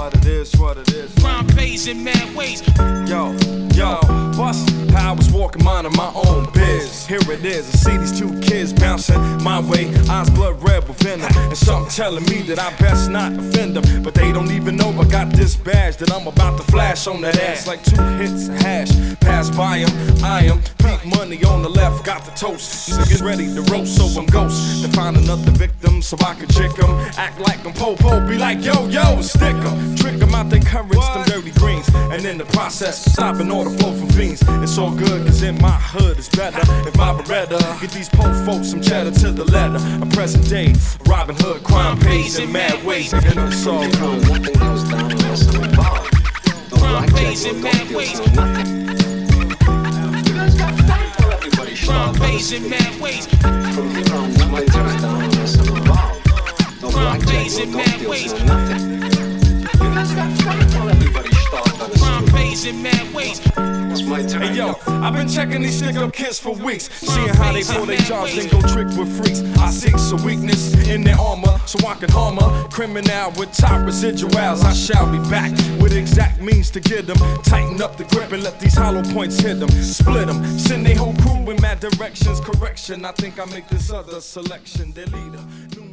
what it is, what it is. Crime pays in mad ways. Yo, bust how I was walking minding my own biz. Here it is, I see these two kids bouncing my way, eyes blood red with venom, and something telling me that I best not offend them. But they don't even know I got this badge that I'm about to flash on that ass like 2 hits of hash. Pass by them, I am pink money on the left, got the toast. Niggas ready to roast, so I'm ghost. To find another victim so I can chick them. Act like I'm po-po, be like yo, stick them. Trick them out their courage, them dirty greens. And in the process, stopping all the flow from fiends. It's all good, cause in my hood it's better. If my Beretta get these po folks some cheddar to the letter. A present day, Robin Hood, crime pays in mad ways. And it's all good. Nothing goes down unless I'm involved. No blackjack or dope deals, no nothing. You guys got time for everybody Crime pays in mad ways. From here on, nothing goes down unless I'm involved. No blackjack or dope deals, no nothing. You guys got time for everybody starved on the Crime street. pays in mad ways. It's my turn. Hey yo, I've been checking these stick-up kids for weeks, seeing how they pull their jobs, then go trick with freaks. I seek some weakness in their armor, so I can harm a criminal with top residuals. I shall be back with exact means to get them. Tighten up the grip and let these hollow points hit them. Split them, send their whole crew in mad directions. Correction, I think I make this other selection. Their leader.